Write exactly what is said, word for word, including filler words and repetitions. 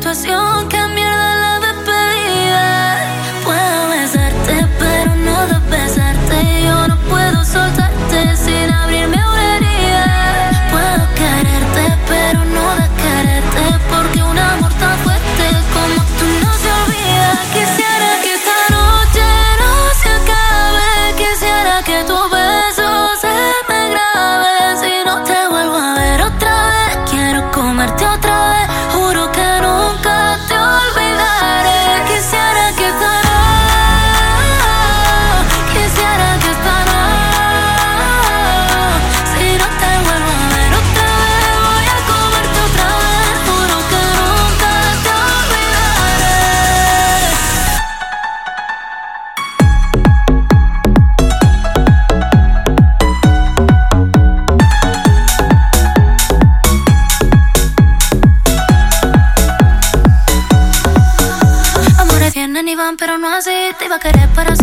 situación, qué mierda la despedida. Puedo besarte, pero no de besarte. Yo no puedo soltarte sin abrirme una herida. Puedo quererte, pero no de quererte, porque un amor tan fuerte como tú no se olvida. Quisiera que esta noche no se acabe. Quisiera que tu beso se me grabe. Si no te vuelvo a ver otra vez, quiero comerte otra vez. Juro que nunca te olvidaré. Quisiera que esta noche, quisiera que esta noche, si no te vuelvo a ver otra vez, voy a comerte otra vez. Juro que nunca te olvidaré. Amores vienen y van, pero no así. Te iba a querer para